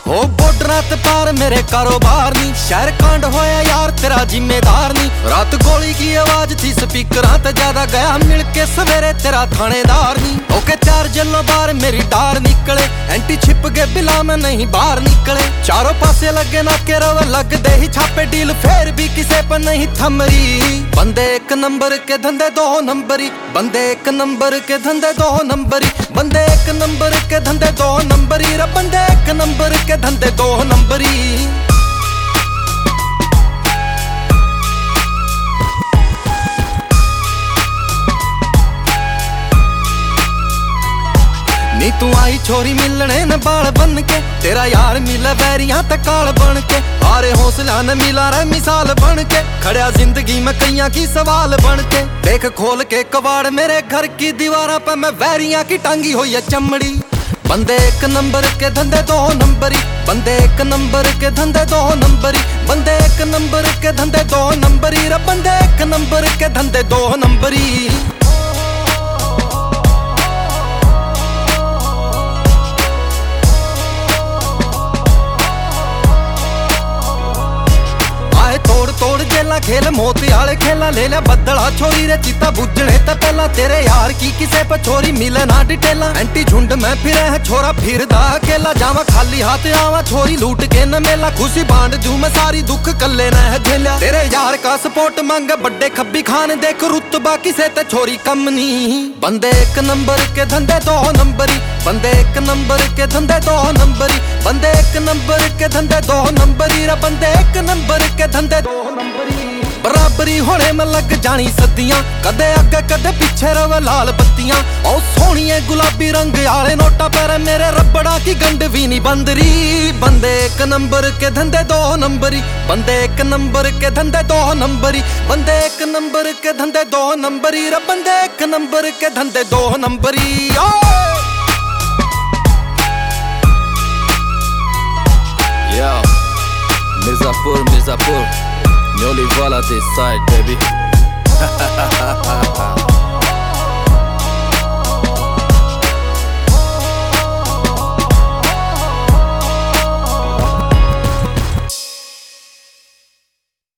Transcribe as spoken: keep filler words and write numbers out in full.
हो बॉर्डरां ते पार मेरे कारोबार नी, शहर कांड होया यार तेरा जिम्मेदार नी। रात गोली की आवाज थी स्पीकरां ते ज्यादा गया मिल के सवेरे तेरा थानेदार नी। ओके चार जल्लो बार मेरी डार निकले, एंटी छिप गए बिला में नहीं बाहर निकले। चारों पासे लगे ना के रव लग दे ही छापे डील, फिर भी किसे पर नहीं थमरी। बंदे एक नंबर के धंधे दो नंबरी, बंदे एक नंबर के धंधे दो नंबरी, बंदे एक नंबर के धंधे दो नंबरी रे, बंदे एक नंबर के धंधे दो नंबरी। नी तू आई छोरी मिलने न बाल बन के, तेरा यार मिला बैरियां ते काल बन के। हारे हौसला न मिला रे मिसाल बन के, खड़िया जिंदगी में कैया की सवाल बन के। देख खोल के कबाड़ मेरे घर की दीवारा पे मैं बैरियां की टांगी हुई है चमड़ी। बंदे एक नंबर के धंधे दो नंबरी, बंदे एक नंबर के धंधे दो नंबरी, बंदे एक नंबर के धंधे दो नंबरी रे, बंदे एक नंबर के धंधे दो नंबरी। तोड़ तोड़ जेला खेल मोती आले खेला ले लिया बदला छोरी रे, चिता बुझने ते पहला तेरे यार की किसे पे छोरी मिले ना डिटेला। एंटी झुंड में फिरे है छोरा फिरदा अकेला, जावा खाली हाथ आवा छोरी लूट के न मेला। खुशी बांट जू मैं सारी दुख कल्ले न है झेला, तेरे यार का सपोर्ट मांगे बड्डे खब्बी खान, देख रुतबा किसे ते छोरी कम नहीं। बंदे एक नंबर के धंधे दो नंबरी, बंदे एक नंबर के धंधे दो नंबरी, बंदे एक नंबर के धंधे दो नंबरी रे, बंदे एक नंबर के धंधे दो नंबरी। बराबरी होने में लग जानी सदियां, कदे अगे कदे पीछे रवे लाल बत्तियां। ओ सोहणिए गुलाबी रंग आले नोटा पर मेरे रबड़ा की गंड भी नहीं बंदरी। बंदे एक नंबर के धंधे दो नंबरी, बंदे एक नंबर के धंधे दो नंबरी, बंदे एक नंबर के धंधे दो नंबरी रे, बंदे एक नंबर के धंधे दो नंबरी। Yo, Mirzapur, Mirzapur, Nyoli Vala this side, baby.